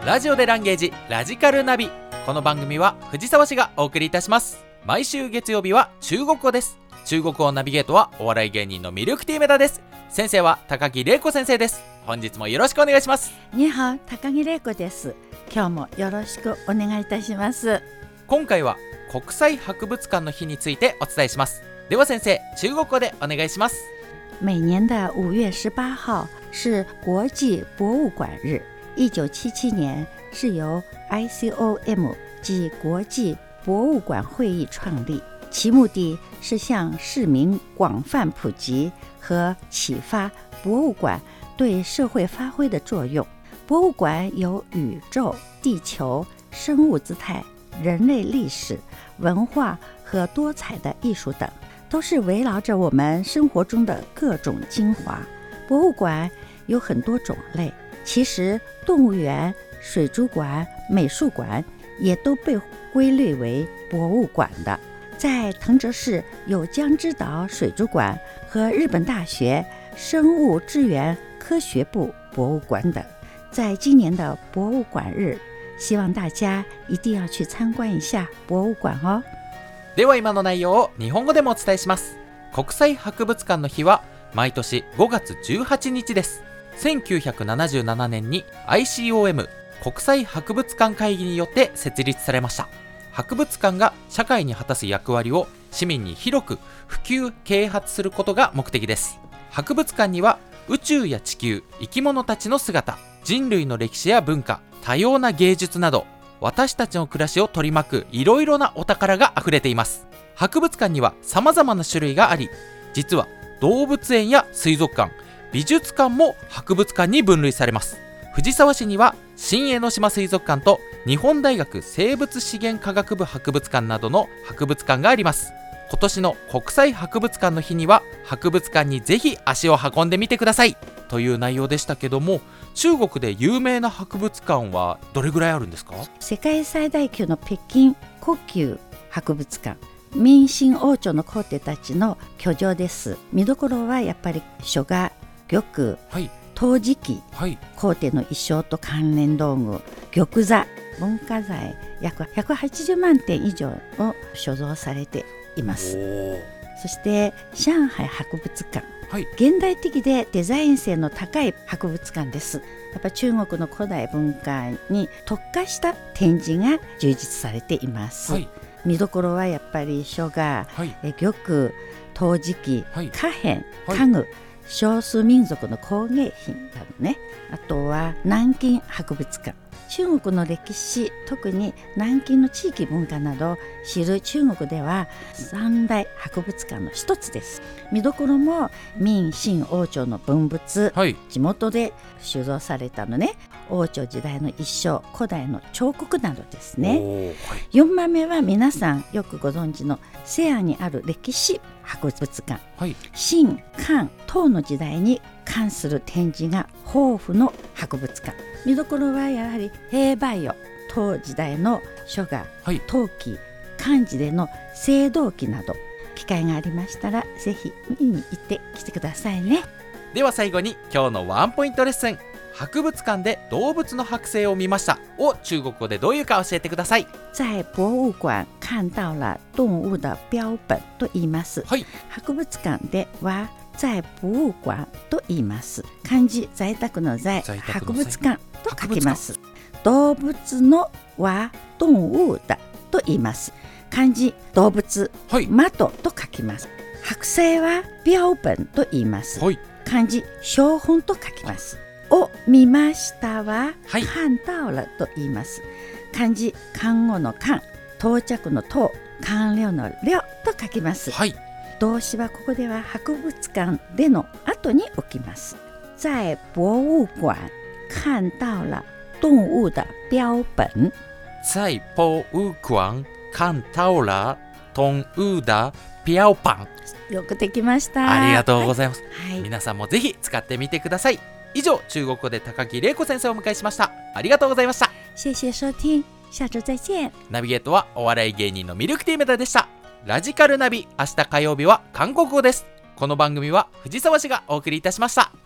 ラジオでランゲージラジカルナビ。この番組は藤沢市がお送りいたします。毎週月曜日は中国語です。中国語ナビゲートはお笑い芸人のミルクティーメダです。先生は高木玲子先生です。本日もよろしくお願いします。 には高木玲子です。今日もよろしくお願いいたします。 今回は国際博物館の日についてお伝えします。では先生、中国語でお願いします。 每年的5月18号是国际博物館日。1977年是由 ICOM 即国际博物館會議創立，其目的是向市民廣泛普及和啟發博物館對社會發揮的作用。博物館有宇宙、地球、生物姿態、人類歷史、文化和多彩的藝術等，都是圍繞着我們生活中的各種精華。博物館有很多種類，其實動物園、水族館、美術館也都被歸類為博物館的。在藤澤市有江之島水族館和日本大學生物資源科學部博物館等。在今年的博物館日，希望大家一定要去參觀一下博物館哦。 では今の内容を日本語でもお伝えします。国際博物館の日は毎年5月18日です。1977年に ICOM 国際博物館会議によって設立されました。博物館が社会に果たす役割を市民に広く普及啓発することが目的です。博物館には宇宙や地球、生き物たちの姿、人類の歴史や文化、多様な芸術など私たちの暮らしを取り巻くいろいろなお宝があふれています。博物館には様々な種類があり、実は動物園や水族館、美術館も博物館に分類されます。藤沢市には新江ノ島水族館と日本大学生物資源科学部博物館などの博物館があります。今年の国際博物館の日には博物館にぜひ足を運んでみてくださいという内容でしたけども、中国で有名な博物館はどれぐらいあるんですか？ 世界最大級の北京故宮博物館、明清王朝の皇帝たちの居城です。見どころはやっぱり書画、玉、陶磁器、皇帝の衣装と関連道具、玉座、文化財約180万点以上を所蔵されています。そして上海博物館、現代的でデザイン性の高い博物館です。やっぱ中国の古代文化に特化した展示が充実されています。見どころはやっぱり書画、玉、陶磁器、貨幣、家具、少数民族の工芸品などね。あとは南京博物館、中国の歴史、特に南京の地域文化など知る中国では三大博物館の一つです。見どころも明清王朝の文物、地元で収蔵されたのね、王朝時代の衣装、古代の彫刻などですね。4番目は皆さんよくご存知の西安にある歴史博物館、秦、漢、唐の時代に関する展示が豊富の博物館。見どころはやはり兵馬俑、唐時代の書画、陶器、漢字での青銅器など、機会がありましたらぜひ見に行ってきてくださいね。 では最後に今日のワンポイントレッスン。博物館で動物の剥製を見ましたを中国語でどういうか教えてください。 在博物館看到了動物的標本と言います。博物館では在博物館と言います。漢字在宅の在、博物館と書きます。動物のは動物だと言います。漢字動物、的と書きます。剥製は標本と言います。漢字標本と書きます。を見ましたは看到了と言います。漢字看護の看、到着の到、完了の了と書きます。動詞はここでは博物館での後に置きます。在博物館看到了動物的標本。 在博物館看到了動物的標本。 よくできました。 ありがとうございます。皆さんもぜひ使ってみてください。以上、中国語で高木玲子先生をお迎えしました。ありがとうございました。 谢谢收听，下周再见。 ナビゲートはお笑い芸人のミルクティーメダでした。ラジカルナビ、明日火曜日は韓国語です。この番組は藤沢市がお送りいたしました。